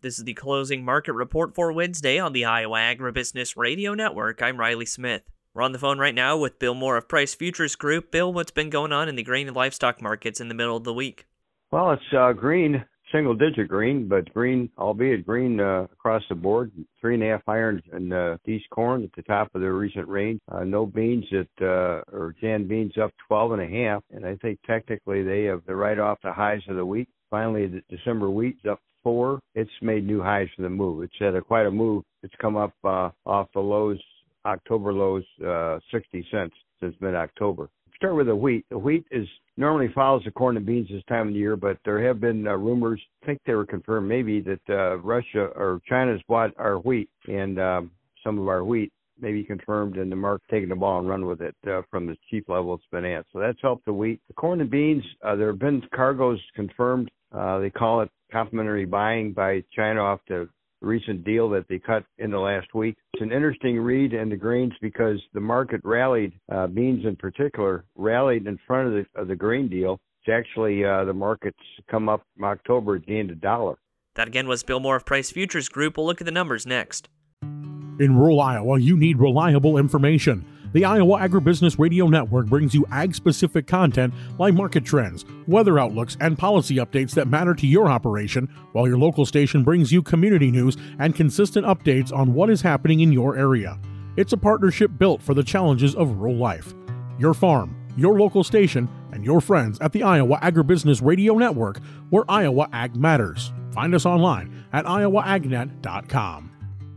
This is the closing market report for Wednesday on the Iowa Agribusiness Radio Network. I'm Riley Smith. We're on the phone right now with Bill Moore of Price Futures Group. Bill, what's been going on in the grain and livestock markets in the middle of the week? Well, it's green, single-digit green, but green, albeit green across the board. 3.5 iron and East corn at the top of the recent range. No beans or Jan beans up 12.5, and I think technically they have the right off the highs of the week. Finally, the December wheat's up 4. It's made new highs for the move. It's had quite a move. It's come up off the lows, October lows, 60 cents since mid-October. Start with the wheat. The wheat normally follows the corn and beans this time of the year, but there have been rumors, I think they were confirmed maybe, that Russia or China's bought our wheat, and some of our wheat may be confirmed, and the market taking the ball and run with it from the cheap level it's been at. So that's helped the wheat. The corn and beans, there have been cargoes confirmed. They call it complimentary buying by China off the recent deal that they cut in the last week. It's an interesting read in the grains because the market rallied, beans in particular, rallied in front of the grain deal. It's actually the market's come up in October, it gained $1. That again was Bill Moore of Price Futures Group. We'll look at the numbers next. In rural Iowa, you need reliable information. The Iowa Agribusiness Radio Network brings you ag-specific content like market trends, weather outlooks, and policy updates that matter to your operation, while your local station brings you community news and consistent updates on what is happening in your area. It's a partnership built for the challenges of rural life. Your farm, your local station, and your friends at the Iowa Agribusiness Radio Network, where Iowa Ag matters. Find us online at iowaagnet.com.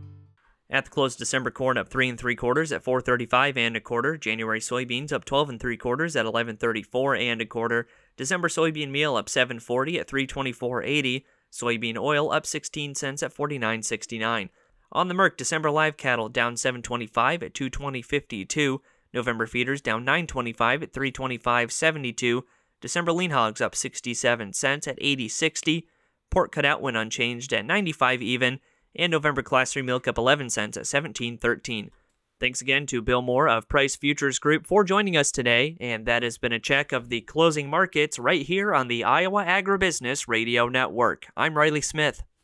At the close, December corn up 3 3/4 at $4.35 1/4. January soybeans up 12 3/4 at $11.34 1/4. December soybean meal up $7.40 at $3.24.80. Soybean oil up 16 cents at $49.69. On the Merc, December live cattle down $7.25 at $220.52. November feeders down $9.25 at $325.72. December lean hogs up 67 cents at $80.60. Pork cutout went unchanged at 95 even. And November Class 3 milk up 11 cents at $17.13. Thanks again to Bill Moore of Price Futures Group for joining us today, and that has been a check of the closing markets right here on the Iowa Agribusiness Radio Network. I'm Riley Smith.